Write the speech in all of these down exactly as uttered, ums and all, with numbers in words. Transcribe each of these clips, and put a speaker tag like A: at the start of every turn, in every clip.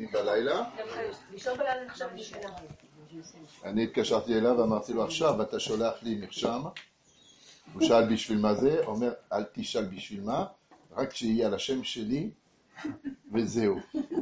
A: בלילה.
B: לישון בלילה נחשב בשבילה.
A: אני התקשרתי אליו ואמרתי לו, עכשיו אתה שולח לי מרשם. הוא שאל בשביל מה זה, אומר, אל תשאל בשביל מה, רק שיהיה על השם שלי, וזהו.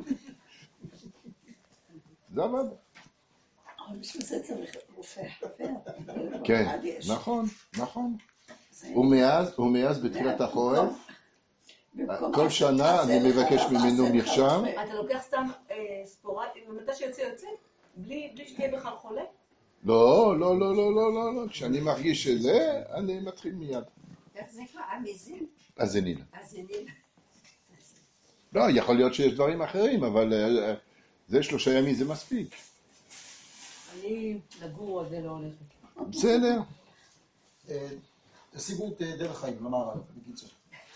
A: זה עבד.
C: אבל בשביל זה צריך רופא חבר.
A: כן, נכון, נכון. ומאז בתחילת החורף, כל שנה אני מבקש ממנו מרשם.
B: אתה לוקח סתם ספורט, ומתי שיוצא יוצא? בלי שתהיה בכלל חולה?
A: לא, לא, לא, לא, לא, לא, לא. כשאני מרגיש שזה, אני מתחיל מיד.
C: איך זה כבר? המזין?
A: הזניל.
C: הזניל.
A: לא, יכול להיות שיש דברים אחרים, אבל זה שלושה ימים זה מספיק.
B: אני לגור על זה לא הולכת.
A: בסדר.
D: תשיגו את דרך חיים, לומר, בקיצור.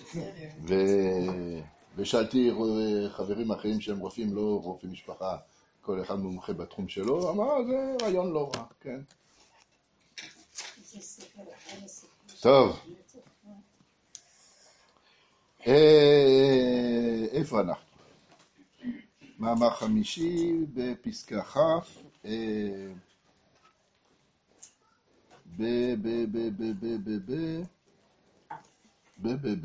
A: ושאלתי חברים אחרים שהם רופאים, לא רופאי משפחה, כל אחד מומחה בתחום שלו, אמר, זה רעיון לא רע, כן. טוב. איפה אנחנו? מאמר חמישי בפסקה כ' ב ב ב ב ב ב ב ב ב ב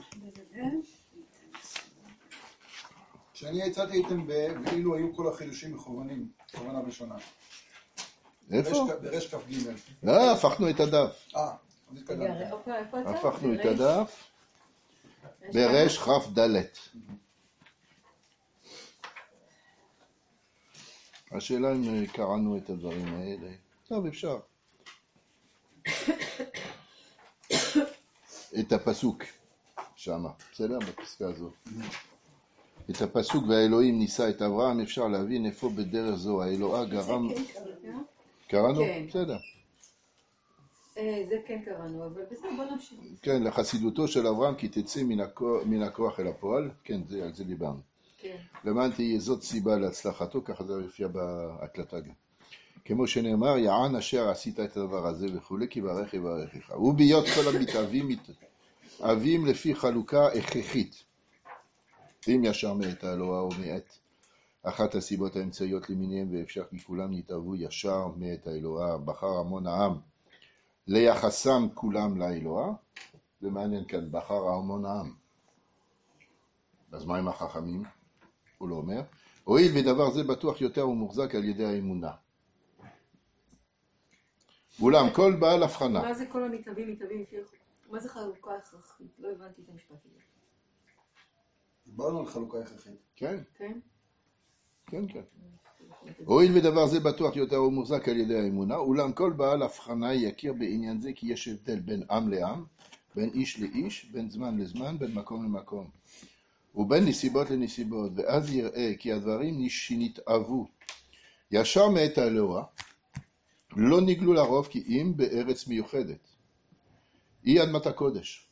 D: כשאני יצאתי איתם ואילו היו כל החידושים מכוונים, כוונה ראשונה.
A: איפה?
D: ברש כף ג'.
A: לא, הפכנו את הדף.
D: אה, אז התקדמת.
A: הפכנו את הדף ברש כף ד'. השאלה אם קראנו את הדברים האלה. טוב, אפשר. את הפסוק שמה, בסדר? בפסקה הזו. את הפסוק והאלוהים ניסה את אברהם, אפשר להבין איפה בדרך זו האלוהה גרם... קראנו? בסדר.
B: זה כן קראנו, אבל בסדר, בוא נמשיך.
A: כן, לחסידותו של אברהם כי תצא מן הכוח אל הפועל, כן, על זה דיברנו. למען תהיה זאת סיבה להצלחתו, ככה זה יופיע בהקלטה גם. כמו שנאמר, יען אשר עשית את הדבר הזה וכולי, כי ברך יברכך. ובהיות כל המתאבים מתאבים לפי חלוקה הכרחית. אם ישר מאת האלוהה או מאת אחת הסיבות האמצעיות למיניהם, ואפשר כי כולם נתאבו ישר מאת האלוהה, בחר המון העם ליחסם כולם לאלוהה. זה מעניין כאן, בחר המון העם. אז מה עם החכמים? הוא לא אומר. הואיל ודבר זה בטוח יותר ומוחזק על ידי האמונה. אולם כל בעל הבחנה.
B: מה זה כל המתאבים מתאבים? מה זה חלוקה הכרחית? לא הבנתי את המשפט הזה.
D: דיברנו על חלוקה הכרחית.
A: כן.
B: כן?
A: כן, כן. הואיל ודבר זה בטוח יותר ומוחזק על ידי האמונה, אולם כל בעל הבחנה יכיר בעניין זה כי יש הבדל בין עם לעם, בין איש לאיש, בין זמן לזמן, בין מקום למקום. ובין נסיבות לנסיבות, ואז יראה כי הדברים שנתאבו ישר מאת האלוהה, לא נגלו לרוב כי אם בארץ מיוחדת. היא אדמת הקודש.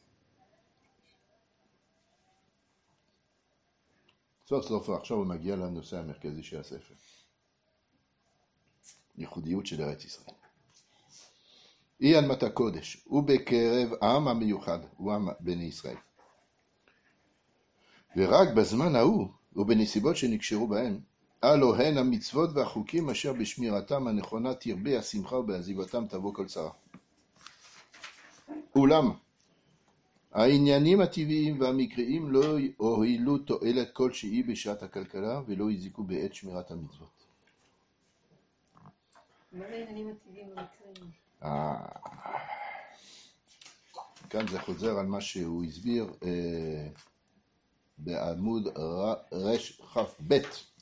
A: סוף סוף עכשיו הוא מגיע לנושא המרכזי של הספר. ייחודיות של ארץ ישראל. היא אדמת הקודש, ובקרב העם המיוחד, הוא עם בני ישראל. ורק בזמן ההוא, ובנסיבות שנקשרו בהם, הלו הן המצוות והחוקים אשר בשמירתם הנכונה תרבה השמחה ובעזיבתם תבוא כל צרה. אולם, העניינים הטבעיים והמקריים לא הועילו תועלת כלשהי בשעת הכלכלה ולא הזיקו בעת שמירת המצוות.
B: מה זה העניינים הטבעיים והמקריים?
A: כאן זה חוזר על מה שהוא הסביר בעמוד רש כף ב'.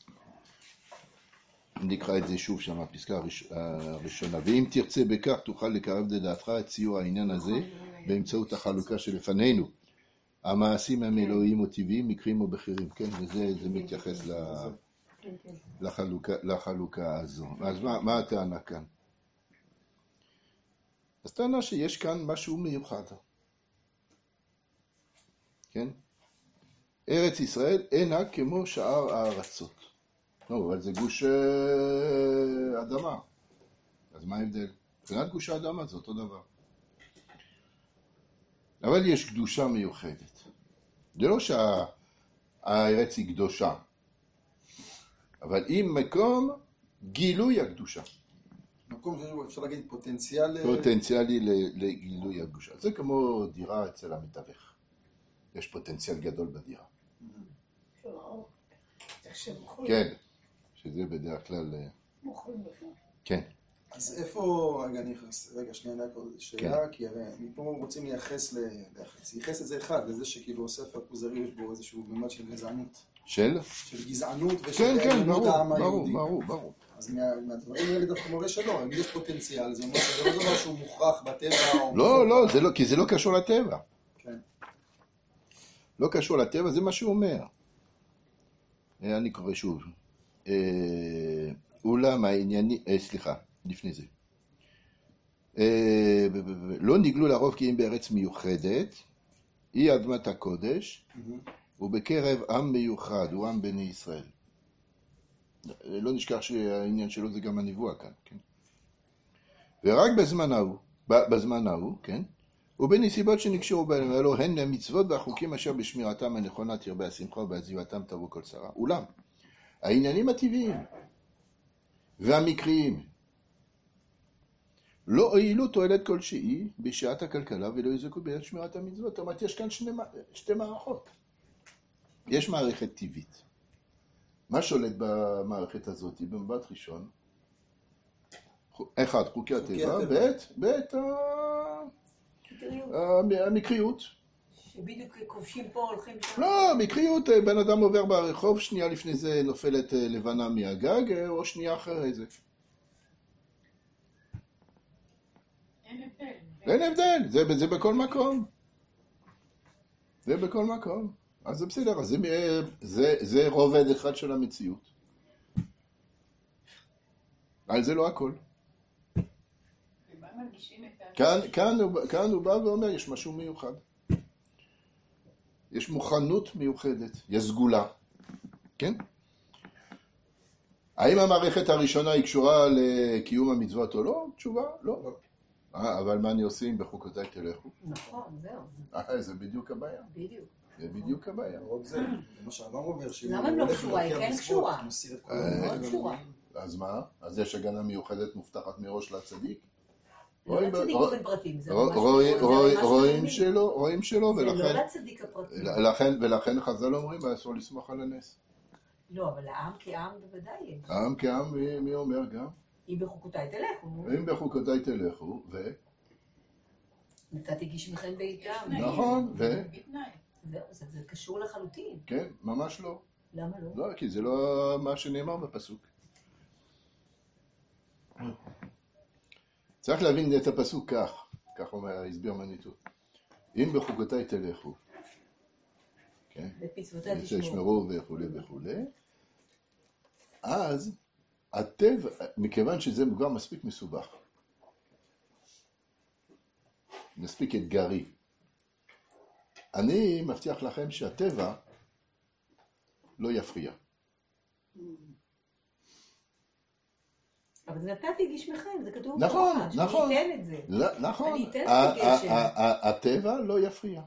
A: נקרא את זה שוב שם, הפסקה הראשונה. ואם תרצה בכך תוכל לקרב לדעתך את ציור העניין הזה באמצעות החלוקה שלפנינו. המעשים הם אלוהיים או טבעיים, מקרים או בחירים, כן? וזה זה מתייחס לחלוקה, לחלוקה הזו. אז מה, מה הטענה כאן? אז טענה שיש כאן משהו מיוחד. כן? ארץ ישראל אינה כמו שאר הארצות. לא, אבל זה גוש אדמה. אז מה ההבדל? מבחינת גוש האדמה זה אותו דבר. אבל יש קדושה מיוחדת. זה לא שהארץ היא קדושה. אבל עם מקום גילוי הקדושה.
D: מקום שאפשר להגיד פוטנציאל...
A: פוטנציאלי לגילוי הקדושה. זה כמו דירה אצל המתווך. יש פוטנציאל גדול בדירה. כן, שזה בדרך כלל... כן.
D: אז איפה, רגע, אני נכנס, רגע, שנייה, אני עוד שאלה, כי הרי מפה רוצים לייחס, לייחס את זה אחד, לזה שכאילו ספר כוזרי יש בו איזשהו ממד של גזענות.
A: של?
D: של גזענות ושל
A: כן, כן,
D: עליונות
A: ברור,
D: העם
A: ברור,
D: היהודי.
A: ברור, ברור.
D: אז מהדברים האלה דווקא מראה שלא, אם יש פוטנציאל, זה אומר שזה לא דבר שהוא מוכרח בטבע או...
A: לא, לא, זה לא, כי זה לא קשור לטבע.
D: כן.
A: לא קשור לטבע, זה מה שהוא אומר. אני קורא שוב. אולם הענייני, סליחה, לפני זה. לא נגלו לרוב כי אם בארץ מיוחדת, היא אדמת הקודש, ובקרב עם מיוחד, הוא עם בני ישראל. לא נשכח שהעניין שלו זה גם הנבואה כאן, כן? ורק בזמן ההוא, בזמן ההוא, כן? ובנסיבות שנקשרו בהם, אלו הן המצוות והחוקים אשר בשמירתם הנכונה תרבה השמחה ובעזיבתם תבוא כל צרה. אולם, העניינים הטבעיים והמקריים לא הועילו תועלת כלשהי בשעת הכלכלה ולא יזכו בעת שמירת המצוות. זאת אומרת, יש כאן שני, שתי מערכות. יש מערכת טבעית. מה שולט במערכת הזאת? במבט ראשון, אחד, חוקי הטבע, בית, בית המקריות.
B: שבדיוק כובשים פה, הולכים שם.
A: לא, מקריות, בן אדם עובר ברחוב, שנייה לפני זה נופלת לבנה מהגג, או שנייה אחרי זה.
E: אין הבדל.
A: אין הבדל, זה, זה בכל מקום. זה בכל מקום. אז זה בסדר, אז זה, זה, זה רובד אחד של המציאות. אבל זה לא הכל. כאן, כאן, כאן הוא בא ואומר, יש משהו מיוחד. יש מוכנות מיוחדת, יש סגולה. כן? האם המערכת הראשונה היא קשורה לקיום המצוות או לא? תשובה, לא. אבל מה אני עושה אם בחוקותיי תלכו?
B: נכון, זהו.
A: זה בדיוק הבעיה.
B: בדיוק.
A: זה בדיוק הבעיה.
D: זה, מה שהרב אומר,
B: למה לא קשורה? היא כן קשורה. מאוד קשורה.
A: אז מה? אז יש הגנה מיוחדת מופתחת מראש לצדיק?
B: לא לצדיק באופן פרטים, זה ממש...
A: רואים שלו, רואים שלו,
B: זה לא לצדיק הפרטים.
A: ולכן חז"ל אומרים, אסור לסמוך על הנס.
B: לא, אבל העם כעם בוודאי יש.
A: העם כעם, מי אומר גם?
B: אם בחוקותיי תלכו.
A: אם בחוקותיי תלכו, ו...
B: נתתי גשמיכם בעיתם.
A: נכון, ו...
B: זהו, זה קשור לחלוטין.
A: כן, ממש לא.
B: למה לא?
A: לא, כי זה לא מה שנאמר בפסוק. צריך להבין את הפסוק כך, כך אומר הסביר מניטו. אם בחוקותיי תלכו, כן?
B: במצוותיי
A: תשמרו וכו' וכו', אז הטבע, מכיוון שזה כבר מספיק מסובך, מספיק אתגרי, אני מבטיח לכם שהטבע לא יפריע.
B: אבל זה נתתי גשמכם, זה כתוב
A: נכון,
B: בתורה,
A: נכון.
B: שאני אתן את זה.
A: נכון.
B: אני אתן את הגשם.
A: הטבע לא יפריע.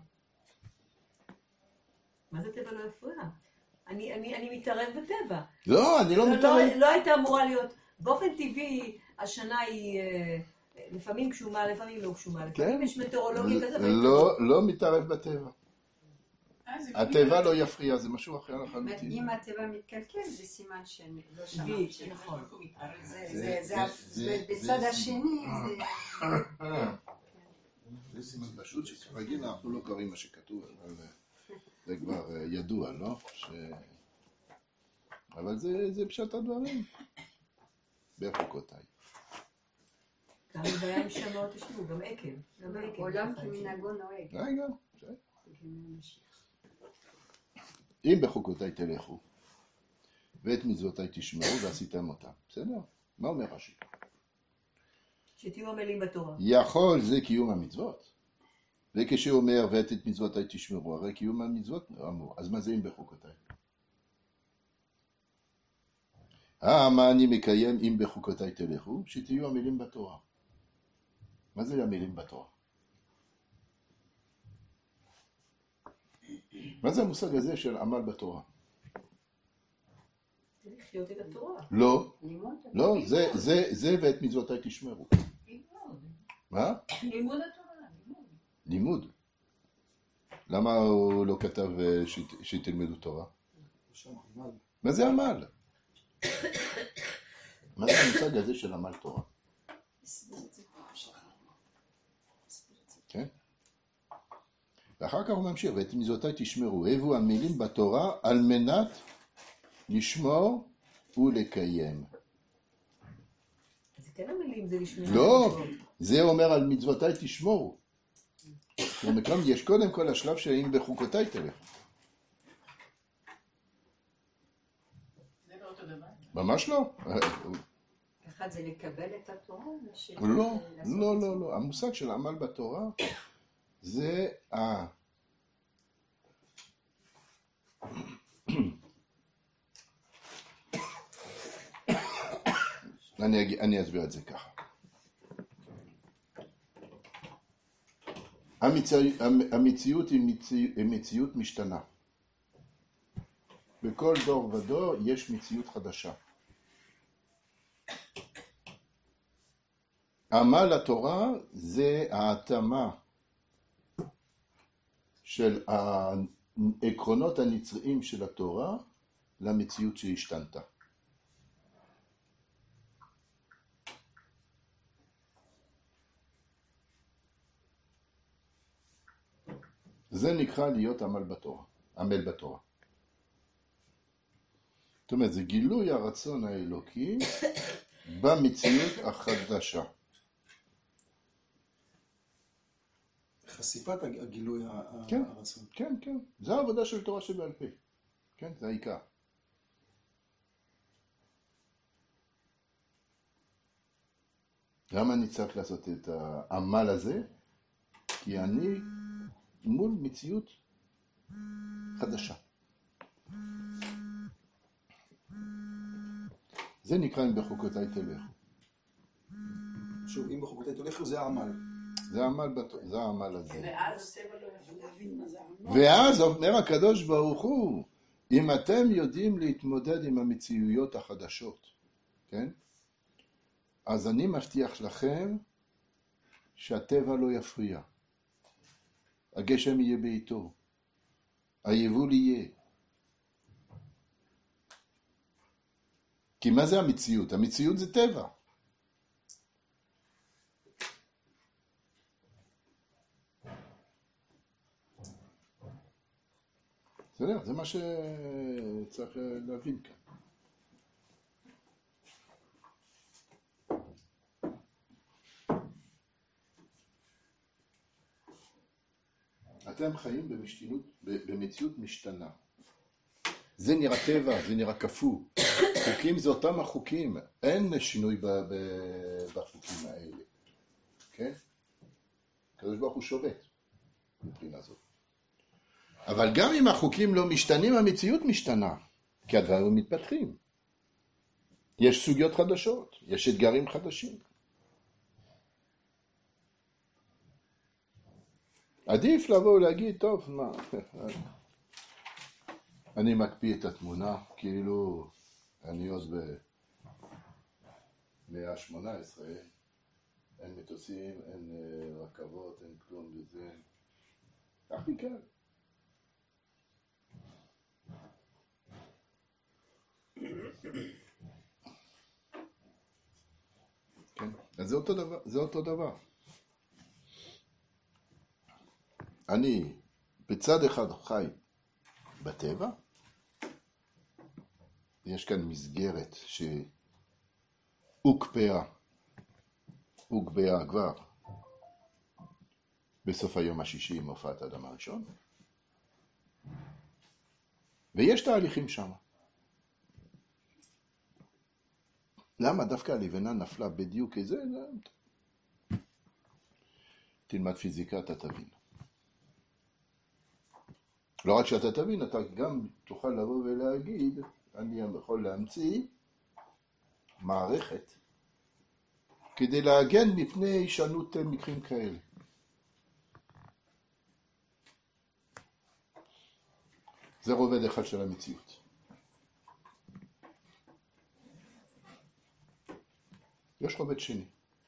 B: מה זה טבע לא יפריע? אני, אני, אני מתערב בטבע.
A: לא, אני לא
B: לא,
A: מתערב.
B: לא, לא הייתה אמורה להיות, באופן טבעי, השנה היא לפעמים גשומה, לפעמים לא גשומה, לפעמים יש מטאורולוגיה כזה.
A: לא, לא מתערב בטבע. הטבע לא יפריע, זה משהו אחר לחלוטין.
C: אם הטבע מתקלקל, זה סימן שאני לא שמעתי.
B: נכון.
C: בצד השני,
A: זה סימן פשוט שכרגיל אנחנו לא קוראים מה שכתוב, אבל זה כבר ידוע, לא? אבל זה פשט הדברים. בחוקותיי.
B: גם בעיה עם שמות תשמעו, גם עקב.
C: עולם כמנהגו נוהג.
A: רגע, בסדר. אם בחוקותיי תלכו, ואת מצוותיי תשמעו ועשיתם אותם. בסדר? מה אומר רש"י?
B: שתהיו עמלים בתורה.
A: יכול זה קיום המצוות. וכשהוא אומר ואת את מצוותיי תשמעו, הרי קיום המצוות אמור. אז מה זה אם בחוקותיי? אה, מה אני מקיים אם בחוקותיי תלכו? שתהיו עמלים בתורה. מה זה עמלים בתורה? מה זה המושג הזה של עמל בתורה?
B: זה לחיות את התורה.
A: לא,
E: לימוד.
A: לא, זה, זה, זה ואת מצוותיי תשמרו.
E: לימוד.
A: מה?
E: לימוד התורה, לימוד.
A: לימוד. למה הוא לא כתב אה, שת- שתלמדו תורה?
D: שם, עמל.
A: מה זה עמל? מה זה המושג הזה של עמל תורה?
C: הסביר את זה פעם שלך. הסביר את זה.
A: כן? ואחר כך הוא ממשיך, ואת מצוותיי תשמרו, הבו המילים בתורה על מנת לשמור ולקיים.
B: אז זה כן המילים, זה לשמור.
A: לא, זה אומר על מצוותיי תשמורו. במקום יש קודם כל השלב שאם בחוקותיי תלך.
E: זה לא אותו דבר.
A: ממש לא.
F: אחד זה לקבל את התורה, ושני
A: לא,
F: זה לעשות
A: לא,
F: את זה.
A: לא, לא. המושג של עמל בתורה זה ה... אני, אג- אני אסביר את זה ככה. המציא, המציאות היא, מציא, היא מציאות משתנה. בכל דור ודור יש מציאות חדשה. עמל התורה זה ההתאמה של העקרונות הנצריים של התורה למציאות שהשתנתה. זה נקרא להיות עמל בתורה, עמל בתורה. זאת אומרת, זה גילוי הרצון האלוקי במציאות החדשה.
D: חשיפת הג- הגילוי ה- ה-
A: כן.
D: הרצון.
A: כן, כן. זה העבודה של תורה שבעל פה. כן, זה העיקר. למה אני צריך לעשות את העמל הזה? כי אני מול מציאות חדשה. זה נקרא אם בחוקותיי תלך.
D: שוב, אם בחוקותיי תלכו זה העמל.
A: זה העמל, בת- זה העמל הזה.
E: ואז טבע לא יכול.
C: להבין מה זה עמל.
A: ואז אומר הקדוש ברוך הוא, אם אתם יודעים להתמודד עם המציאויות החדשות, כן? אז אני מבטיח לכם שהטבע לא יפריע. הגשם יהיה בעיתו. היבול יהיה. כי מה זה המציאות? המציאות זה טבע. בסדר? זה מה שצריך להבין כאן. אתם חיים במשתנות, במציאות משתנה. זה נראה טבע, זה נראה כפו. חוקים זה אותם החוקים. אין שינוי ב- ב- בחוקים האלה. כן? הקדוש ברוך הוא שובת מבחינה זאת. אבל גם אם החוקים לא משתנים, המציאות משתנה. כי הדברים מתפתחים. יש סוגיות חדשות, יש אתגרים חדשים. עדיף לבוא ולהגיד, טוב, מה, אני מקפיא את התמונה, כאילו אני עוד במאה ה-שמונה עשרה, אין מטוסים, אין אה, רכבות, אין כלום וזה. הכי קל. כן, אז זה אותו דבר, זה אותו דבר. אני בצד אחד חי בטבע, יש כאן מסגרת שהוקפאה, הוקפאה כבר בסוף היום השישי עם הופעת האדם הראשון, ויש תהליכים שם. למה דווקא הלבנה נפלה בדיוק איזה? תלמד פיזיקה, אתה תבין. לא רק שאתה תבין, אתה גם תוכל לבוא ולהגיד, אני יכול להמציא מערכת כדי להגן מפני הישנות מקרים כאלה. זה רובד אחד של המציאות. יש רובד שני.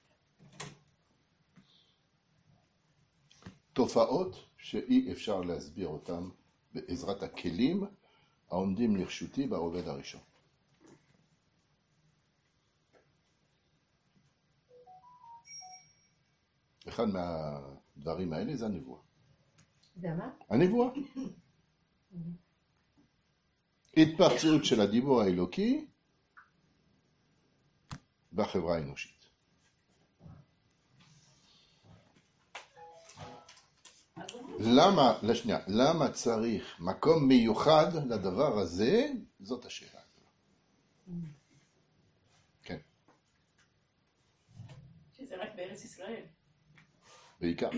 A: תופעות שאי אפשר להסביר אותן בעזרת הכלים העומדים לרשותי ברובד הראשון. אחד מהדברים האלה זה הנבואה.
B: זה מה?
A: הנבואה. התפרצות של הדיבור האלוקי בחברה האנושית. למה, לשנייה, למה צריך מקום מיוחד לדבר הזה? זאת השאלה. כן.
E: שזה רק בארץ ישראל.
A: בעיקר.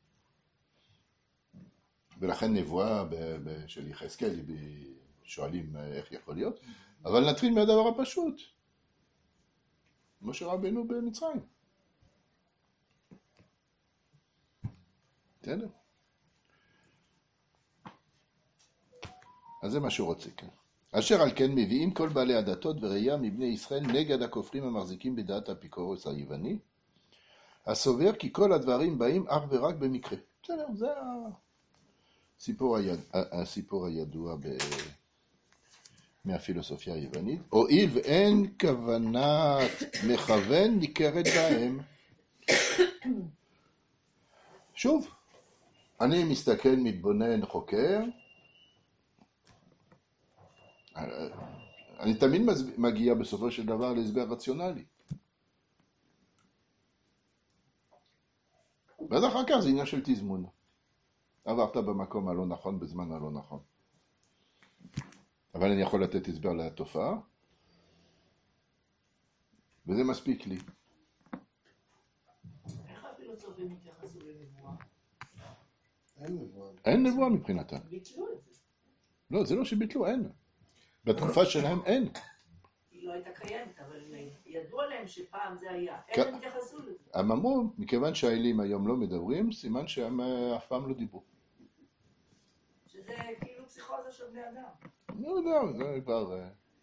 A: ולכן נבואה של יחזקאל, שואלים איך יכול להיות, אבל נתחיל מהדבר הפשוט. משה רבנו במצרים. בסדר? אז זה מה שהוא רוצה כאן. אשר על כן מביאים כל בעלי הדתות וראייה מבני ישראל נגד הכופרים המחזיקים בדעת האפיקורוס היווני, הסובר כי כל הדברים באים אך ורק במקרה. בסדר, זה הסיפור, היד... הסיפור הידוע ב... מהפילוסופיה היוונית. הואיל ואין כוונת מכוון ניכרת בהם. שוב, אני מסתכל, מתבונן, חוקר, אני תמיד מגיע בסופו של דבר להסבר רציונלי. ואז אחר כך זה עניין של תזמון. עברת במקום הלא נכון, בזמן הלא נכון. אבל אני יכול לתת הסבר לתופעה, וזה מספיק לי.
E: איך הפילוסופים התייחסו לנבואה?
D: אין נבואה.
A: אין נבואה מבחינתם.
E: ביטלו את זה.
A: לא, זה לא שביטלו, אין. בתקופה שלהם אין.
E: היא לא הייתה קיימת, אבל ידוע להם שפעם זה היה.
A: כן.
E: איך הם התייחסו לזה?
A: הם אמרו, מכיוון שהאלים היום לא מדברים, סימן שהם אף פעם לא דיברו.
E: שזה כאילו פסיכוזה של בני אדם.
A: אני לא יודע, זה כבר...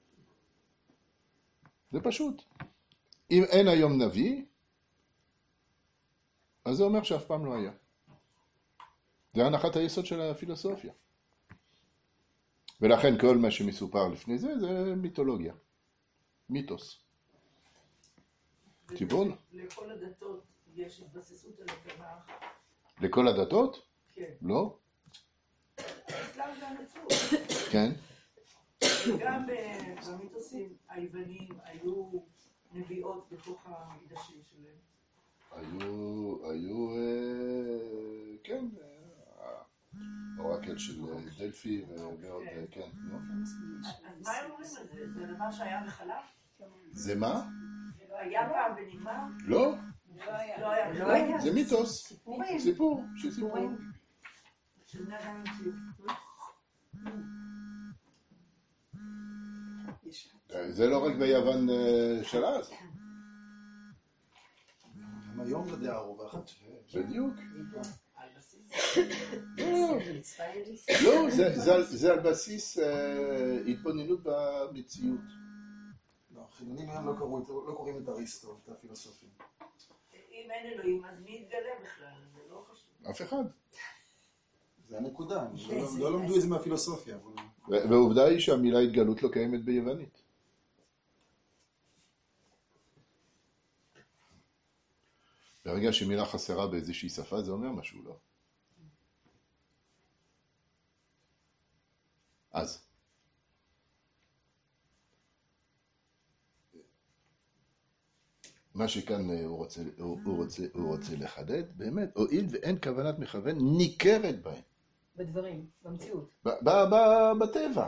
A: זה פשוט. אם אין היום נביא, אז זה אומר שאף פעם לא היה. זה הנחת היסוד של הפילוסופיה. ולכן כל מה שמסופר לפני זה, זה מיתולוגיה. מיתוס. טיפון?
E: לכל הדתות יש התבססות על התורה אחת.
A: לכל הדתות?
E: כן.
A: לא?
E: אסלאם זה הנצרות.
A: כן.
E: גם במיתוסים היוונים היו נביאות בתוך המקדשים שלהם.
A: היו, היו, אה, כן, האורקל של דלפי ועוד, כן. נו.
E: אז מה הם אומרים על זה? זה דבר שהיה בחלף?
A: זה מה?
E: היה פעם ונגמר?
A: לא,
E: לא היה.
B: לא היה.
A: זה מיתוס.
B: סיפורים.
A: סיפור, שסיפור.
E: של בני אדם המציאות.
A: זה לא רק ביוון אה, של אז.
D: גם היום זה דעה רווחת.
A: בדיוק.
E: על בסיס.
A: לא, לא, זה- זה על- זה על בסיס אה, התבוננות במציאות.
D: לא, החילונים היום לא קראו את- לא קוראים את אריסטו, את הפילוסופים.
E: אם אין אלוהים, אז מי יתגלה בכלל? זה לא חשוב.
A: אף אחד.
D: זה הנקודה, הם לא- לא למדו את זה מהפילוסופיה. אבל-
A: ו- והעובדה היא שהמילה התגלות לא קיימת ביוונית. ברגע שמילה חסרה באיזושהי שפה זה אומר משהו, לא? אז. מה שכאן אה, הוא רוצה, הוא, הוא רוצה, הוא רוצה לחדד, באמת, הואיל ואין כוונת מכוון ניכרת בהם.
B: בדברים, במציאות.
A: ב- ב- ב- בטבע.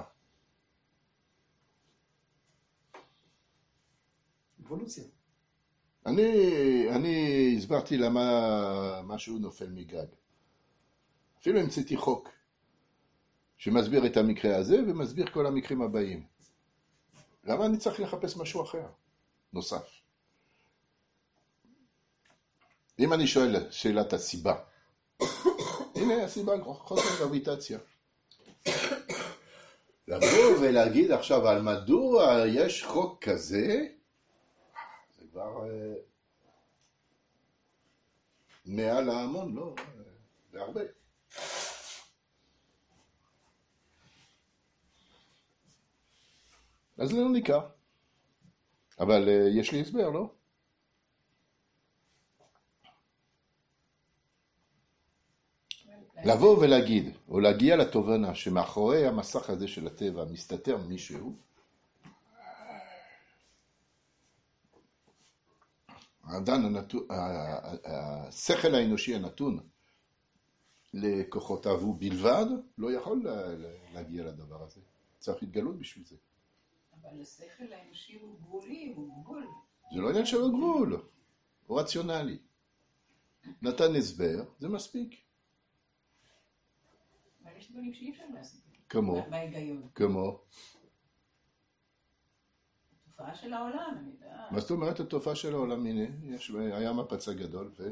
D: אבולוציה.
A: אני, אני הסברתי למה משהו נופל מגג. אפילו המצאתי חוק שמסביר את המקרה הזה ומסביר כל המקרים הבאים. למה אני צריך לחפש משהו אחר, נוסף? אם אני שואל שאלת הסיבה, הנה הסיבה, חוסר גרביטציה. לבוא ולהגיד עכשיו על מדוע יש חוק כזה, זה כבר אה, מעל ההמון, לא, זה הרבה. אז זה לא ניכר. אבל אה, יש לי הסבר, לא? לבוא ולהגיד, או להגיע לתובנה שמאחורי המסך הזה של הטבע מסתתר מישהו, האדם הנתון, השכל האנושי הנתון לכוחותיו הוא בלבד, לא יכול להגיע לדבר הזה. צריך התגלות בשביל זה.
E: אבל השכל האנושי הוא גבולי, הוא גבול.
A: זה לא עניין של גבול, הוא רציונלי. נתן הסבר, זה מספיק.
E: אבל יש דברים שאי אפשר להסביר.
A: כמו?
E: בהיגיון.
A: כמו?
E: התופעה של העולם, אני יודעת.
A: מה זאת אומרת התופעה של העולם? הנה, יש, היה מפץ הגדול, ו...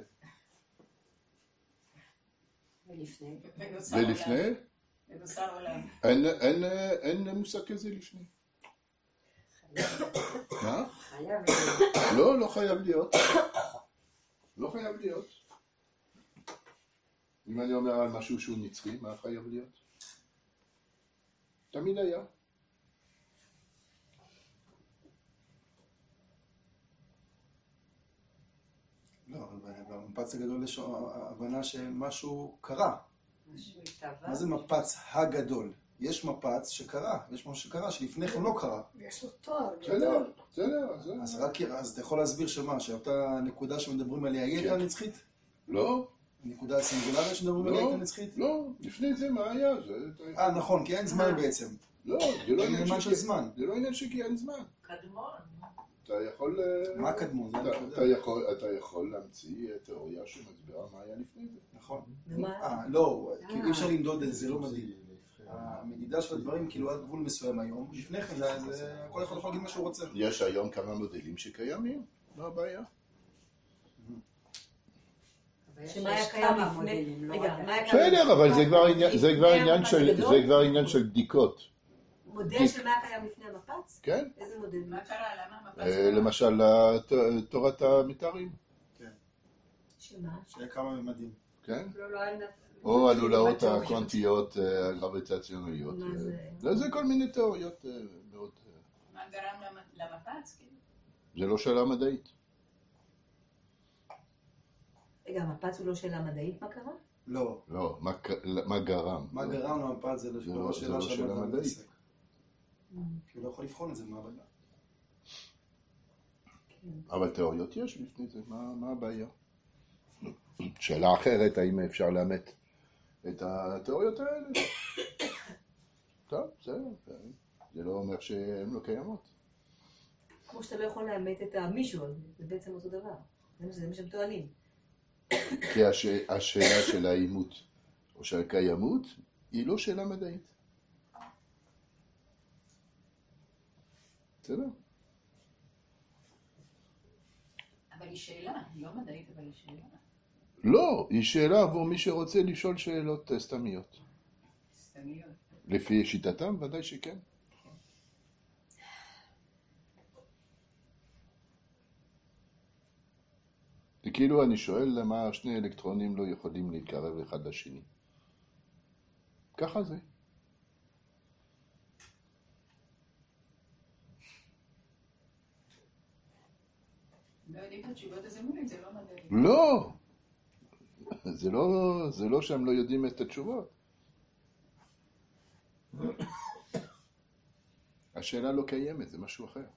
F: ולפני.
A: ולפני?
E: ונוצר עולם.
A: אין, אין, אין מושג כזה לפני. מה?
F: חייב להיות.
A: לא, לא חייב להיות. לא חייב להיות. אם אני אומר על משהו שהוא נצחי, מה חייב להיות? תמיד היה.
D: לא, אבל במפץ הגדול יש הבנה שמשהו קרה.
F: משהו התהווה.
D: מה זה מפץ הגדול? יש מפץ שקרה, יש משהו שקרה שלפני כן לא קרה.
C: יש לו תואר
A: בסדר,
C: גדול.
A: בסדר, בסדר.
D: אז רק, אז אתה יכול להסביר שמה, שאותה נקודה שמדברים עליה היא הייתה נצחית?
A: לא,
D: הנקודה הסינגולרית שמדברים עליה
A: לא,
D: הייתה נצחית?
A: לא, לפני זה מה היה? זה...
D: אה, נכון, כי אין זמן בעצם.
A: לא, זה לא
D: אין
A: עניין
D: עניין
A: של
D: של זמן.
A: זה לא עניין שכי אין זמן.
E: קדמון.
A: אתה יכול... אה,
D: מה קדמו? זה אני
A: אתה-
D: יודע.
A: אתה יכול- אתה יכול להמציא תיאוריה שמסבירה מה היה לפני זה.
D: נכון.
B: ומה?
D: אה, לא, כאילו אי אפשר למדוד את זה, זה לא מדהים. המדידה של הדברים, כאילו עד גבול מסוים היום, לפני כן זה- זה, כל אחד יכול להגיד מה שהוא רוצה.
A: יש היום כמה מודלים שקיימים, מה הבעיה?
B: שמה היה
F: יש
B: קיים
F: כמה
B: לפני...
F: מודלים, לא
B: רגע,
F: רק
B: מה היה קיים
A: בסדר, אבל זה כבר עניין- זה כבר
B: לפני
A: עניין
B: המפץ
A: של-
B: הגדול?
A: זה כבר עניין של בדיקות,
B: מודל של מה היה קיים לפני המפץ?
A: כן?
B: איזה מודל?
E: מה קרה? למה המפץ?
A: אה, למשל, הת- תורת המתארים,
B: שמה?
D: שיהיה כמה ממדים.
A: כן?
F: לא, לא, אין...
A: או הלולאות הקוונטיות אה, הגרביטציוניות.
B: מה
A: אה,
B: זה?
A: זה זה כל מיני תיאוריות אה, מאוד... אה,
E: מה גרם למ- למפץ? כאילו?
A: זה לא שאלה מדעית.
B: רגע, המפץ הוא לא שאלה מדעית, מה קרה?
D: לא.
A: לא, מה ק- מה גרם?
D: מה גרם למפץ זה
A: זה
D: לא
A: לא-
D: השאלה
A: זה לא
D: שהמדע
A: שאלה מדעית.
D: מתעסק. כי הוא לא יכול לבחון את זה במעבדה.
A: אבל תיאוריות יש לפני זה, מה, מה הבעיה? שאלה אחרת, האם אפשר לאמת את התיאוריות האלה? טוב, בסדר, זה לא אומר שהן לא קיימות.
B: כמו שאתה לא יכול לאמת את המישהו הזה, זה בעצם אותו דבר. זה מה שזה- זה מה שהם טוענים.
A: כי הש... השאלה של האימות או של הקיימות היא לא שאלה מדעית. בסדר?
E: אבל היא שאלה, היא לא מדעית, אבל היא שאלה.
A: לא, היא שאלה עבור מי שרוצה לשאול שאלות אה, סתמיות.
E: סתמיות.
A: לפי שיטתם, ודאי שכן. זה כאילו אני שואל למה שני אלקטרונים לא יכולים להתקרב אחד לשני. ככה זה.
E: לא יודעים את התשובות הזמונים, זה לא מדעי.
A: לא! זה לא, זה לא שהם לא יודעים את התשובות. השאלה לא קיימת, זה משהו אחר.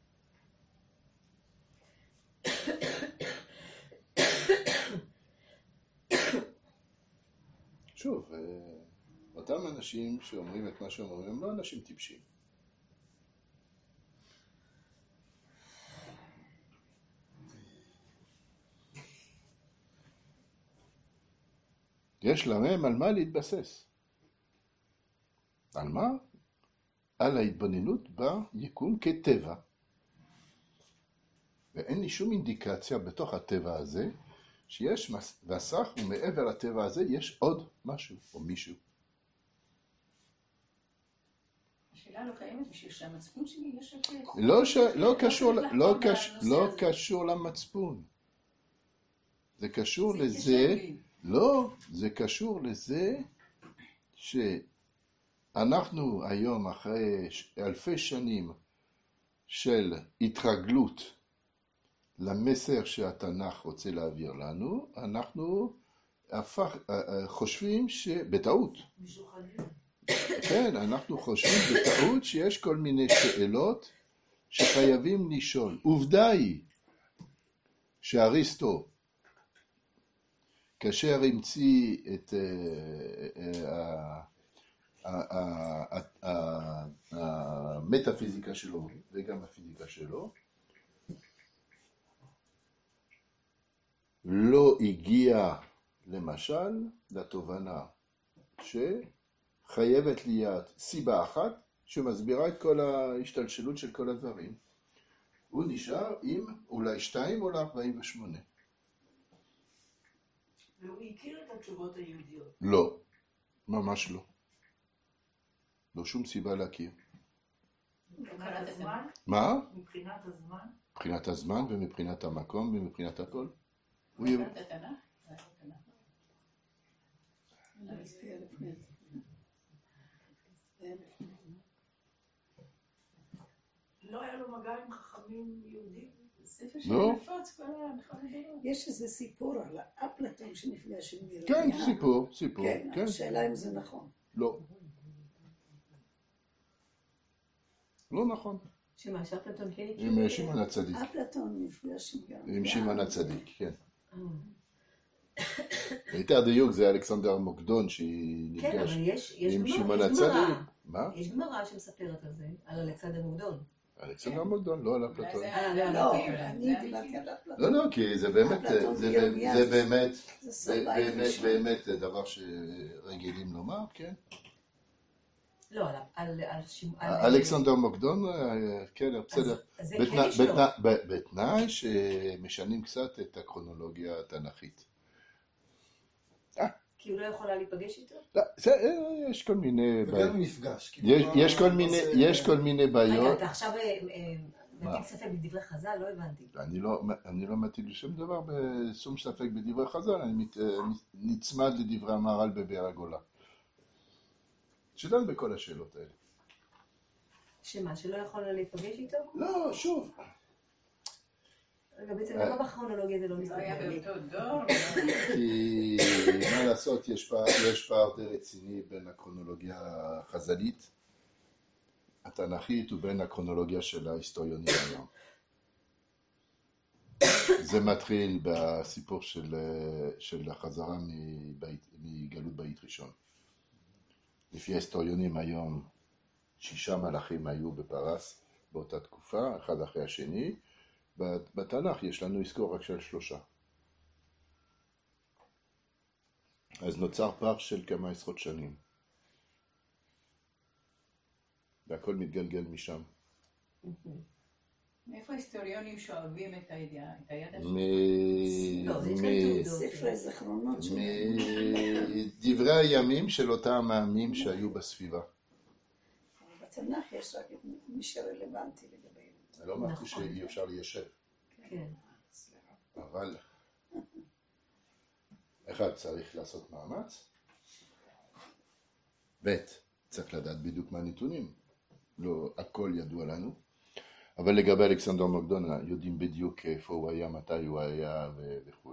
A: שוב, אה, אותם אנשים שאומרים את מה שאומרים, הם לא אנשים טיפשים. יש להם על מה להתבסס. על מה? על ההתבוננות ביקום כטבע. ואין לי שום אינדיקציה בתוך הטבע הזה, שיש מסך ומעבר לטבע הזה יש עוד משהו או מישהו.
F: השאלה לא קיימת בשביל שהמצפון שלי יש שקט.
A: לא, ש... לא, קשור, לא, קש... לא קשור למצפון. זה קשור
F: זה
A: לזה,
F: קשה לי.
A: לא, זה קשור לזה שאנחנו היום אחרי ש- אלפי שנים של התרגלות למסר שהתנ"ך רוצה להעביר לנו, אנחנו הפך, חושבים שבטעות,
B: משוחדים.
A: כן, אנחנו חושבים בטעות שיש כל מיני שאלות שחייבים לשאול. עובדה היא שאריסטו, כאשר המציא את אה, אה, ה- ה- ה- ה- המטאפיזיקה שלו וגם הפיזיקה שלו, לא הגיע למשל לתובנה שחייבת להיות סיבה אחת שמסבירה את כל ההשתלשלות של כל הדברים. הוא נשאר עם אולי שתיים או ארבעים ושמונה.
E: והוא הכיר את התשובות היהודיות.
A: לא, ממש לא. לא שום סיבה להכיר.
E: מבחינת הזמן?
A: מה?
E: מבחינת הזמן?
A: מבחינת הזמן ומבחינת המקום ומבחינת הכל. הוא
F: הוא
A: יב...
F: הבנת התנ"ך? זה היה התנ"ך.
C: לא הספיע לפני זה. זה היה לפני.
E: לא היה לו מגע עם חכמים יהודים?
F: ספר
A: לא.
F: שנפוץ כל המחמדות.
C: יש איזה סיפור על אפלטון שנפגש עם ירמיה.
A: כן, סיפור, סיפור,
C: כן,
A: כן.
C: השאלה אם זה נכון.
A: לא. לא נכון.
B: שמה, שאפלטון כן הכיר?
A: עם שמעון הצדיק.
C: אפלטון נפגש עם ירמיה.
A: עם שמעון הצדיק, כן.
B: אה.
A: ליתר דיוק זה אלכסנדר מוקדון
B: כן,
A: שנפגש
B: אבל יש יש
A: עם
B: גמרא,
A: שמעון
B: יש
A: הצדיק.
B: גמרא.
A: מה?
B: יש גמרא שמספרת על זה, על אלכסנדר מוקדון.
A: אלכסנדר מוקדון, לא על
F: אולי
A: אפלטון.
F: זה
B: אה,
F: היה
C: לא,
F: אמיתי, אולי
C: אני
F: זה
C: דיברתי
F: אמיתי.
C: על אפלטון.
A: לא, לא, כי זה באמת,
C: אפלטון
A: זה
C: וירמיה
A: זה
C: זה-
A: באמת,
C: זה
A: זה
C: סבבה
A: באמת,
C: ראשון.
A: באמת דבר שרגילים לומר, כן.
B: לא, על... על... על... שימ- על-
A: אלכסנדר מוקדון, אה, כן, בסדר.
B: אז זה
A: בתנא-
B: כן יש לו.
A: בתנא- ב- בתנאי שמשנים קצת את הקרונולוגיה התנ"כית.
B: כי הוא לא יכול היה להיפגש איתו?
A: לא, זה, אה, יש כל מיני
D: וגם
A: בעיות.
D: מפגש. כאילו,
A: יש-
D: מה-
A: יש כל
D: מה
A: מיני,
D: זה-
A: יש כל מיני
B: רגע,
A: בעיות.
B: אתה עכשיו אה, אה,
A: מה?
B: מטיל ספק בדברי חז"ל? לא הבנתי.
A: אני לא, אני לא מטיל שום דבר, בשום ספק בדברי חז"ל, אני מת, נצמד לדברי המהר"ל בבאר הגולה. שדן בכל השאלות האלה.
B: שמה, שלא יכול היה להיפגש איתו?
A: לא, שוב.
B: רגע, בעצם למה בכרונולוגיה זה לא
F: לא היה
B: מסתכל לי?
F: באותו דור.
A: כי מה לעשות, יש פער, יש פער די רציני בין הקרונולוגיה החז"לית, התנ"כית, ובין הקרונולוגיה של ההיסטוריונים היום. זה מתחיל בסיפור של, של החזרה מבית, מגלות בית ראשון. לפי ההיסטוריונים היום, שישה מלאכים היו בפרס באותה תקופה, אחד אחרי השני. בתנ"ך יש לנו אזכור רק של שלושה. אז נוצר פער של כמה עשרות שנים. והכל מתגלגל משם.
F: מאיפה ההיסטוריונים שואבים את הידיעה, את הידע שלו?
A: מ-
B: לא, יש
A: מ-
B: כאן תעודות.
C: ספרי זיכרונות שלהם.
A: מדברי הימים של אותם העמים שהיו בסביבה.
C: בתנ"ך יש רק את מי שרלוונטי לגביהם.
A: אני לא אמרתי
B: נכון.
A: שאי אפשר ליישב,
B: כן.
A: אבל אחד, צריך לעשות מאמץ, ב', צריך לדעת בדיוק מה הנתונים, לא הכל ידוע לנו, אבל לגבי אלכסנדר מוקדון יודעים בדיוק איפה הוא היה, מתי הוא היה ו- וכו'.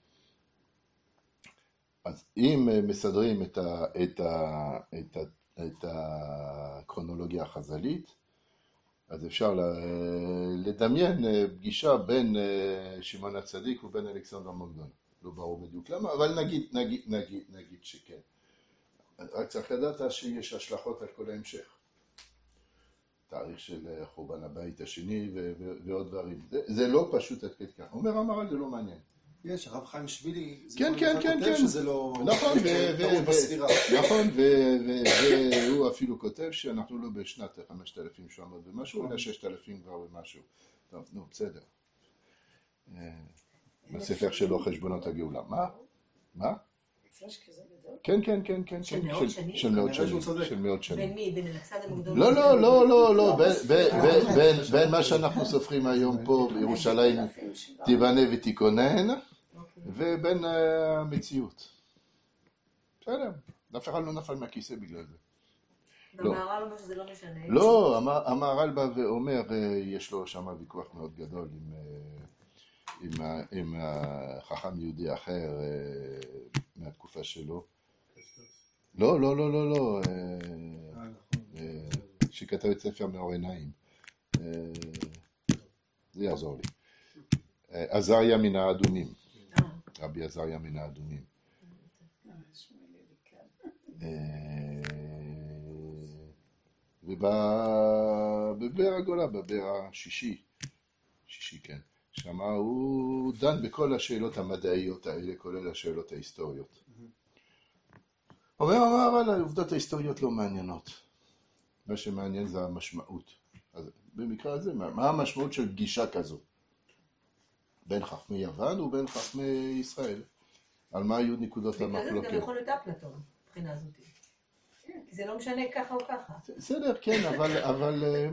A: אז אם מסדרים את, ה, את, ה, את, ה, את הקרונולוגיה החז"לית, אז אפשר לדמיין פגישה בין שמעון הצדיק ובין אלכסנדר מוקדון. לא ברור בדיוק למה, אבל נגיד, נגיד, נגיד, נגיד שכן. רק צריך לדעת שיש השלכות על כל ההמשך. תאריך של חורבן הבית השני ו- ו- ועוד דברים. זה, זה לא פשוט עד כדי כך. אומר המהר"ל זה לא מעניין.
D: יש, הרב חיים שבילי,
A: כן, כן, כן,
D: כותב
A: כן.
D: שזה לא...
A: נכון, ו-
D: טעות
A: ו-
D: בספירה.
A: נכון, ו- ו- והוא אפילו כותב שאנחנו לא בשנת חמשת אלפים שבע מאות ומשהו, אלא ששת אלפים כבר ומשהו. טוב, נו, בסדר. אה, בספר שלו חשבונות הגאולה. מה? מה?
C: הפרש כזה גדול?
A: כן, כן, כן, כן.
B: של
A: כן,
B: מאות שנים?
A: של מאות
D: כנראה
A: שנים.
D: שהוא צודק.
A: של מאות שנים.
B: בין מי? בין אלכסנדר מוקדון?
A: לא, לא, לא, לא, לא, בין- בין- בין- בין- בין מה שאנחנו סופרים היום פה בירושלים תיבנה ותיכונן,
B: אוקיי.
A: ובין אה, המציאות. בסדר, אף אחד לא נפל מהכיסא בגלל זה.
B: והמהר"ל אומר שזה לא משנה.
A: לא, המ- המהר"ל בא ואומר, אה, יש לו שם ויכוח מאוד גדול עם, אה, עם, ה- עם החכם יהודי אחר אה, מהתקופה שלו. לא, לא, לא, לא, לא, אה, אה, שכתב את ספר מאור עיניים. אה, זה יעזור לי. אה, עזריה מן האדומים,
B: אה,
A: רבי עזריה מן האדומים.
C: אה, שמואל אליקים.
A: ובבאר הגולה, בבאר השישי, שישי כן, שם הוא דן בכל השאלות המדעיות האלה, כולל השאלות ההיסטוריות. אומר, אומר, אבל העובדות ההיסטוריות לא מעניינות. מה שמעניין זה המשמעות. אז במקרה הזה, מה, מה המשמעות של פגישה כזו? בין חכמי יוון ובין חכמי ישראל. על מה היו נקודות
B: בגלל זה זה גם
A: המחלוקת?
B: יכול להיות אפלטון, מבחינה הזאת. כי זה לא משנה ככה או ככה.
A: בסדר, כן, אבל, אבל אה,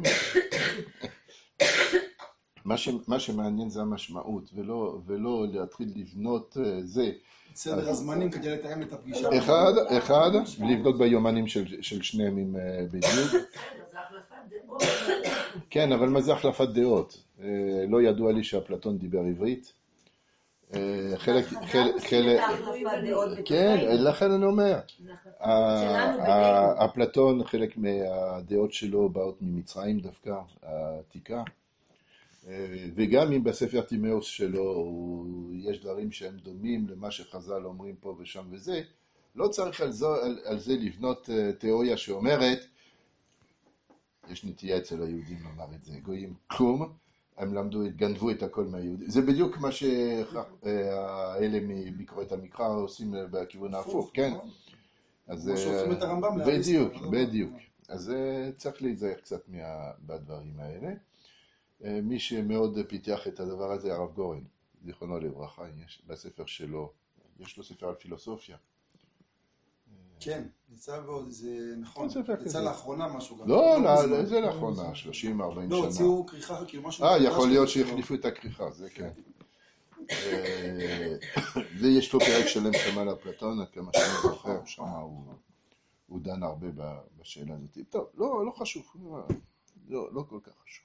A: מה, ש, מה שמעניין זה המשמעות, ולא, ולא להתחיל לבנות אה, זה.
D: סדר הזמנים כדי לתאם את הפגישה.
A: אחד, אחד, לבדוק ביומנים של, של שניהם עם אה, בדיוק.
E: בסדר, זה החלפת דעות.
A: כן, אבל מה זה החלפת דעות? אה, לא ידוע לי שאפלטון דיבר עברית. אה, חלק, חלק, חלק, כן, לכן אני אומר. אפלטון, חלק מהדעות שלו באות ממצרים דווקא, העתיקה. וגם אם בספר תימאוס שלו יש דברים שהם דומים למה שחז"ל אומרים פה ושם וזה, לא צריך על זה, על, על זה לבנות תיאוריה שאומרת, יש נטייה אצל היהודים לומר את זה, גויים כלום, הם למדו, גנבו את הכל מהיהודים. זה בדיוק מה שהאלה מביקורת המקרא עושים בכיוון ההפוך, כן? אז
D: כמו שהופכים את הרמב"ם לאריסטו.
A: בדיוק, בדיוק. אז צריך להיזהר קצת בדברים האלה. מי שמאוד פיתח את הדבר הזה, הרב גורן, זיכרונו לברכה, יש בספר שלו, יש לו ספר על פילוסופיה.
D: כן, יצא ועוד, זה נכון,
A: ספר
D: יצא
A: כזה.
D: לאחרונה משהו גם.
A: לא,
D: מזמן.
A: לא, זה לאחרונה, שלושים ארבעים
D: לא,
A: שנה.
D: הוציאו כריכה, כאילו משהו.
A: אה,
D: מחדש
A: יכול להיות
D: כזה.
A: שהחליפו את הכריכה, זה כן. אה, ויש לו פרק שלם שם על אפלטון, עד כמה שאני זוכר, שם הוא- הוא דן הרבה ב- בשאלה הזאת. טוב, לא, לא חשוב, לא, לא כל כך חשוב.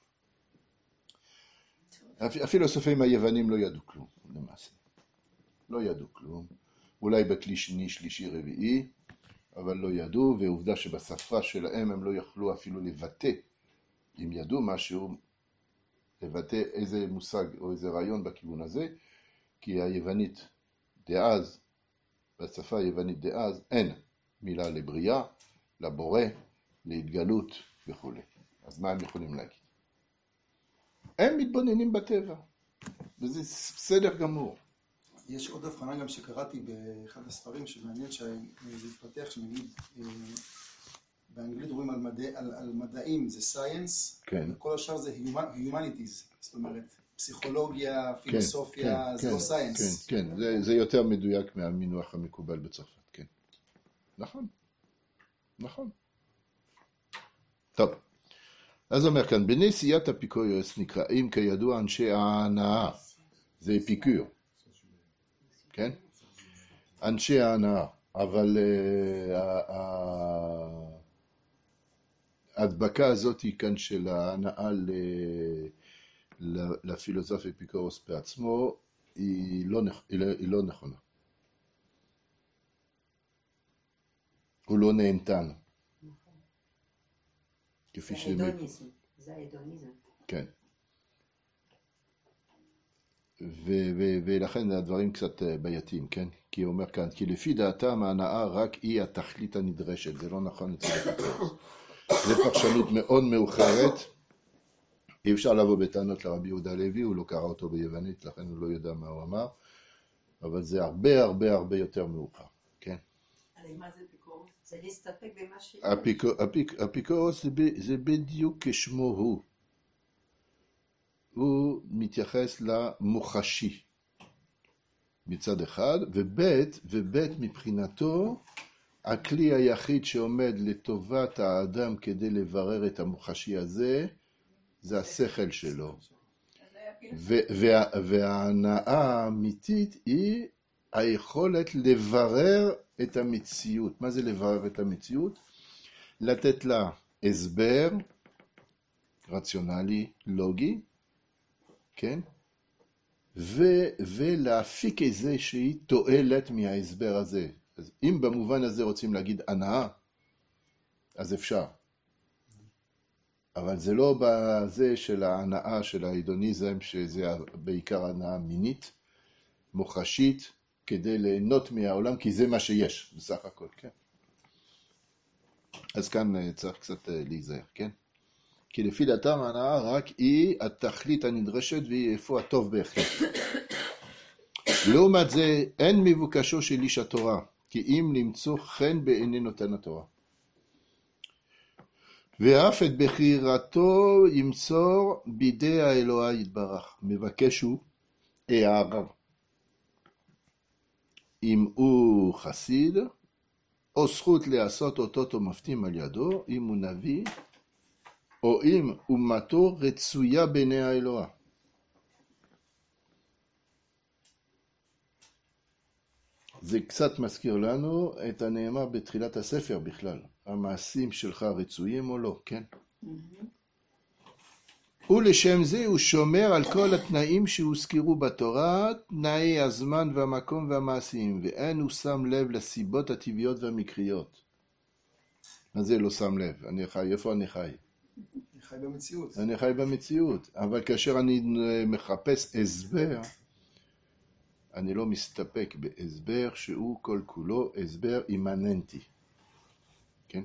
A: הפ- הפילוסופים היוונים לא ידעו כלום, למעשה. לא ידעו כלום. אולי בכלי שני, שלישי, רביעי, אבל לא ידעו, ועובדה שבשפה שלהם הם לא יכלו אפילו לבטא, אם ידעו משהו, לבטא איזה מושג או איזה רעיון בכיוון הזה, כי היוונית דאז, בשפה היוונית דאז, אין מילה לבריאה, לבורא, להתגלות וכו'. אז מה הם יכולים להגיד? הם מתבוננים בטבע, וזה בסדר גמור.
D: יש עוד הבחנה גם שקראתי באחד הספרים שמעניין שזה התפתח, שנגיד אה, באנגלית אומרים על, מדע, על, על מדעים זה science,
A: כן.
D: וכל השאר זה humanities, זאת אומרת פסיכולוגיה, פילוסופיה,
A: כן,
D: זה
A: כן,
D: לא science.
A: כן, כן, זה, זה יותר מדויק מהמינוח המקובל בצרפת, כן. נכון, נכון. טוב, אז אומר כאן, בנסיית אפיקוריוס נקראים כידוע אנשי ההנאה, זה אפיקור, כן? אנשי ההנאה, אבל uh, ההדבקה הזאת היא כאן של ההנאה לפילוסוף אפיקורוס בעצמו, היא לא, היא לא, היא לא נכונה. הוא לא נהנתן. כפי ש...
F: זה ההדוניזם. זה ההדוניזם.
A: כן. ו- ו- ולכן הדברים קצת בעייתיים, כן? כי הוא אומר כאן, כי לפי דעתם ההנאה רק היא התכלית הנדרשת, זה לא נכון אצל אפיקורוס. זה פרשנות מאוד מאוחרת, אי אפשר לבוא בטענות לרבי יהודה הלוי, הוא לא קרא אותו ביוונית, לכן הוא לא יודע מה הוא אמר, אבל זה הרבה הרבה הרבה יותר מאוחר, כן?
E: אז מה זה אפיקורוס?
F: זה להסתפק במה ש...
A: אפיקו- אפיק- אפיקורוס זה ב- זה בדיוק כשמו הוא. הוא מתייחס למוחשי. מצד אחד, ובית, ובית מבחינתו, הכלי היחיד שעומד לטובת האדם כדי לברר את המוחשי הזה, זה השכל שלו. וה, וההנאה האמיתית היא היכולת לברר את המציאות. מה זה לברר את המציאות? לתת לה הסבר רציונלי, לוגי, כן? ו, ולהפיק איזושהי תועלת מההסבר הזה. אז אם במובן הזה רוצים להגיד הנאה, אז אפשר. אבל זה לא בזה של ההנאה של ההידוניזם, שזה בעיקר הנאה מינית, מוחשית, כדי ליהנות מהעולם, כי זה מה שיש, בסך הכל, כן? אז כאן צריך קצת להיזהר, כן? כי לפי דעתם ההנאה רק היא התכלית הנדרשת, והיא איפה הטוב בהחלט. לעומת זה, אין מבוקשו של איש התורה, כי אם למצוא חן בעיני נותן התורה. ואף את בחירתו ימסור בידי האלוהי יתברך. מבקש הוא הערה. אם הוא חסיד, או זכות לעשות אותות או מפתים על ידו, אם הוא נביא, או אם אומתו רצויה בעיני האלוה. זה קצת מזכיר לנו את הנאמר בתחילת הספר בכלל. המעשים שלך רצויים או לא, כן? Mm-hmm. ולשם זה הוא שומר על כל התנאים שהוזכרו בתורה, תנאי הזמן והמקום והמעשים, ואין הוא שם לב לסיבות הטבעיות והמקריות. מה זה לא שם לב? אני חי, איפה אני חי?
D: אני חי במציאות.
A: אני חי במציאות, אבל כאשר אני מחפש הסבר, אני לא מסתפק בהסבר שהוא כל כולו הסבר אימננטי. כן?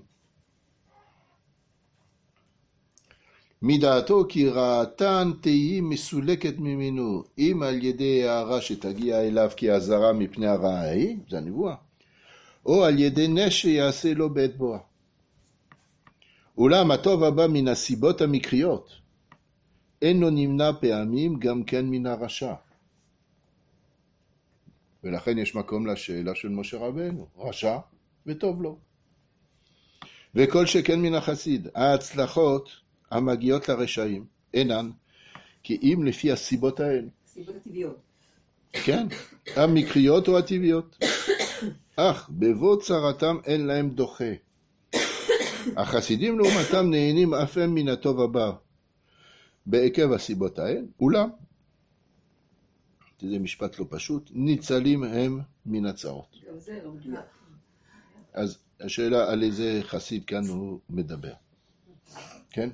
A: מדעתו כי רעתן תהי מסולקת ממנו, אם על ידי הערה שתגיע אליו כעזרה מפני הרעה ההיא, זה הנבואה, או על ידי נס שיעשה לו בעת בואה. אולם הטוב הבא מן הסיבות המקריות, אינו נמנע פעמים גם כן מן הרשע. ולכן יש מקום לשאלה של משה רבנו, רשע וטוב לו. וכל שכן מן החסיד, ההצלחות המגיעות לרשעים אינן, כי אם לפי הסיבות האלה.
B: הסיבות הטבעיות.
A: כן, המקריות או הטבעיות. אך בבוא צרתם אין להם דוחה. החסידים לעומתם נהנים אף הם מן הטוב הבא. בעקב הסיבות האלה, אולם, זה משפט לא פשוט, ניצלים הם מן הצרות.
B: גם זה לא מדויק.
A: אז השאלה על איזה חסיד כאן הוא מדבר. כן?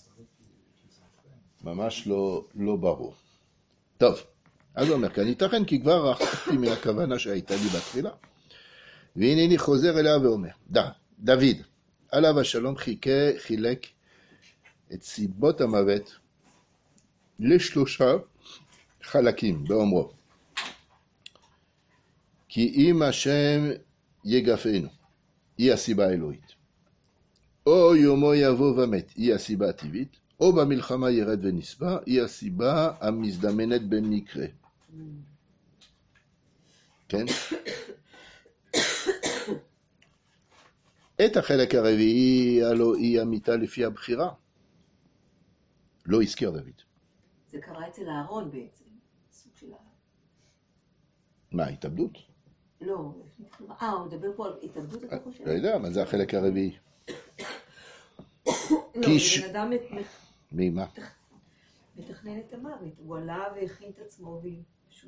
A: ממש לא, לא ברור. טוב, אז הוא אומר כאן, ייתכן כי כבר רחקתי מן הכוונה שהייתה לי בתחילה, והנני חוזר אליה ואומר, ד, דוד, עליו השלום חיקה, חילק את סיבות המוות לשלושה חלקים באומרו. כי אם השם יגפנו, היא הסיבה האלוהית. או יומו יבוא ומת, היא הסיבה הטבעית, או במלחמה ירד ונספה, היא הסיבה המזדמנת במקרה. כן? את החלק הרביעי, הלא היא אמיתה לפי הבחירה. לא הזכיר דוד.
B: זה קרה אצל אהרון בעצם, סוג של אהרון.
A: מה, התאבדות?
B: לא, אה, הוא מדבר פה על התאבדות, אתה חושב?
A: לא יודע, אבל זה החלק הרביעי.
B: לא, בן אדם
A: מי, מה?
B: מתכנן את המוות, הוא עלה והכין את עצמו ופשוט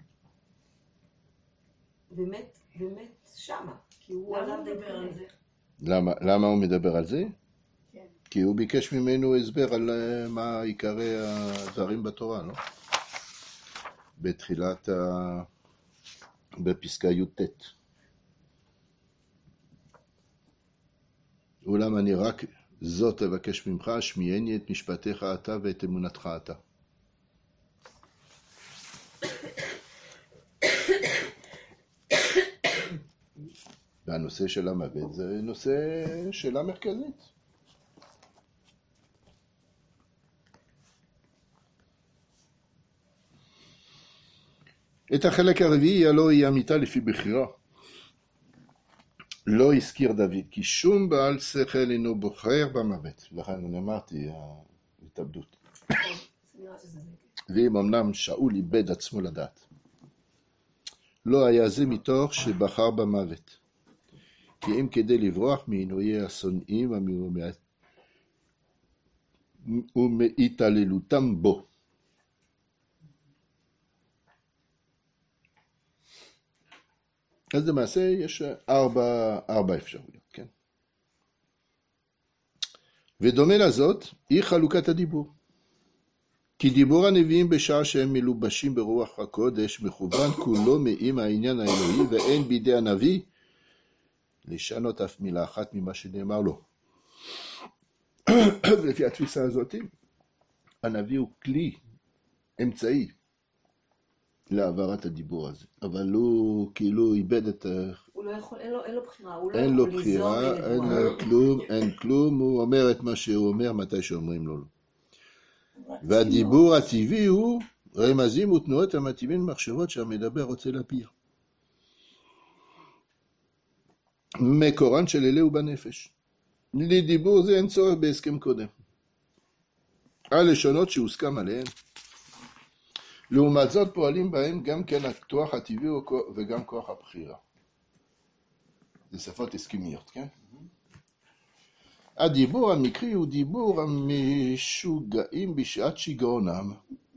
B: באמת, באמת שמה, כי הוא עלה לדבר על זה.
A: למה הוא מדבר על זה? כי הוא ביקש ממנו הסבר על מה עיקרי הדברים בתורה, לא? בתחילת, בפסקה י"ט. אולם אני רק זאת אבקש ממך, שמיעני את משפטיך אתה ואת אמונתך אתה. והנושא של המוות זה נושא שאלה מרכזית. את החלק הרביעי, הלא היא המיטה לפי בחירה. לא הזכיר דוד, כי שום בעל שכל אינו בוחר במוות. לכן אני אמרתי, ההתאבדות. ואם אמנם שאול איבד עצמו לדעת. לא היה זה מתוך שבחר במוות. כי אם כדי לברוח מעינויי השונאים ומהתעללותם בו. אז למעשה יש ארבע, ארבע אפשרויות, כן? ודומה לזאת, היא חלוקת הדיבור. כי דיבור הנביאים בשעה שהם מלובשים ברוח הקודש, מכוון כולו מעם העניין האלוהי, ואין בידי הנביא לשנות אף מילה אחת ממה שנאמר לו. לפי התפיסה הזאת, הנביא הוא כלי, אמצעי, להעברת הדיבור הזה. אבל הוא כאילו איבד את...
B: הוא לא יכול, אין לו, אין לו בחירה, הוא לא
A: אין
B: יכול
A: לו בחירה, אין לו כלום, אין כלום, הוא אומר את מה שהוא אומר מתי שאומרים לו. והדיבור הטבעי הוא רמזים ותנועות המתאימים למחשבות שהמדבר רוצה להביע. מקורן של אלה הוא בנפש. לדיבור זה אין צורך בהסכם קודם. הלשונות שהוסכם עליהן. לעומת זאת פועלים בהם גם כן הכוח הטבעי וגם כוח הבחירה. זה שפות הסכמיות, כן? הדיבור המקרי הוא דיבור המשוגעים בשעת שיגעונם.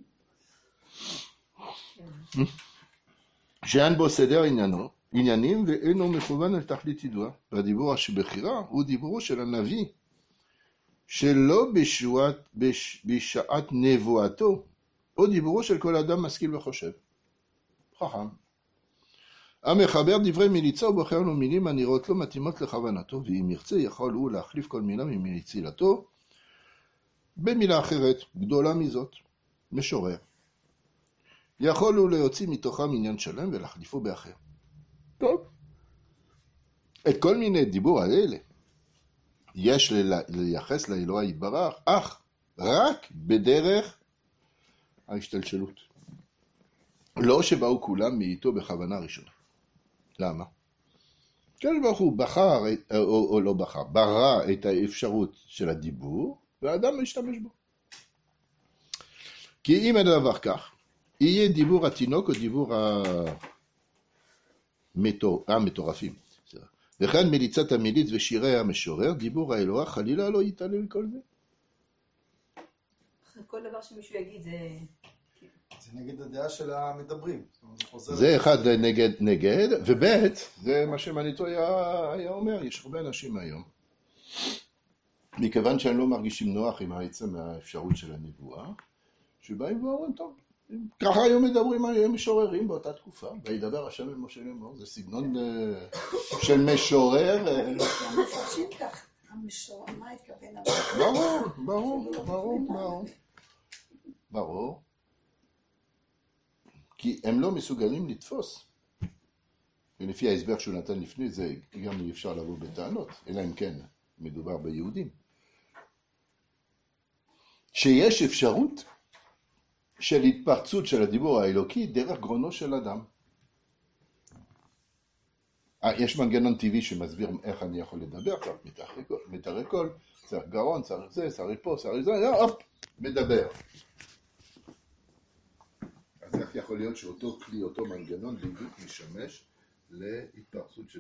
A: שאין בו סדר עניינו, עניינים ואינו מכוון על תכלית ידועה. והדיבור שבחירה הוא דיבורו של הנביא, שלא בשעת, בש, בשעת נבואתו, או דיבורו של כל אדם משכיל וחושב. חכם. המחבר דברי מליצה ובוחר לו מילים הנראות לו מתאימות לכוונתו, ואם ירצה יכול הוא להחליף כל מילה ממליצילתו במילה אחרת, גדולה מזאת, משורר. יכול הוא להוציא מתוכם עניין שלם ולהחליפו באחר. טוב. את כל מיני דיבור האלה יש לייחס לאלוה יתברך, אך רק בדרך ההשתלשלות. לא שבאו כולם מאיתו בכוונה ראשונה. למה? כן, ברוך הוא בחר, או, או לא בחר, ברא את האפשרות של הדיבור, והאדם משתמש בו. כי אם הדבר כך, יהיה דיבור התינוק או דיבור המטור, המטורפים. וכן מליצת המיליץ ושירי המשורר, דיבור האלוה חלילה לא יתעלל כל זה.
B: כל דבר שמישהו יגיד זה...
D: זה נגד הדעה של המדברים.
A: זה אחד נגד נגד, וב' זה מה שמניטו היה, היה אומר, יש הרבה אנשים היום. מכיוון שהם לא מרגישים נוח עם העצם מהאפשרות של הנבואה, שבאים ואומרים, טוב, ככה היום מדברים על משוררים באותה תקופה, וידבר השם אל משה לאמור, זה סגנון של משורר.
C: מפרשים כך, המשורר, מה התכוון?
A: ברור, ברור, ברור, ברור. ברור. כי הם לא מסוגלים לתפוס. ולפי ההסבר שהוא נתן לפני זה, גם אי אפשר לבוא בטענות, אלא אם כן מדובר ביהודים. שיש אפשרות של התפרצות של הדיבור האלוקי דרך גרונו של אדם. יש מנגנון טבעי שמסביר איך אני יכול לדבר, צריך מתארי קול, צריך גרון, צריך זה, צריך פה, צריך זה, הופ, מדבר. אז איך יכול להיות שאותו כלי, אותו מנגנון, בדיוק משמש להתפרצות של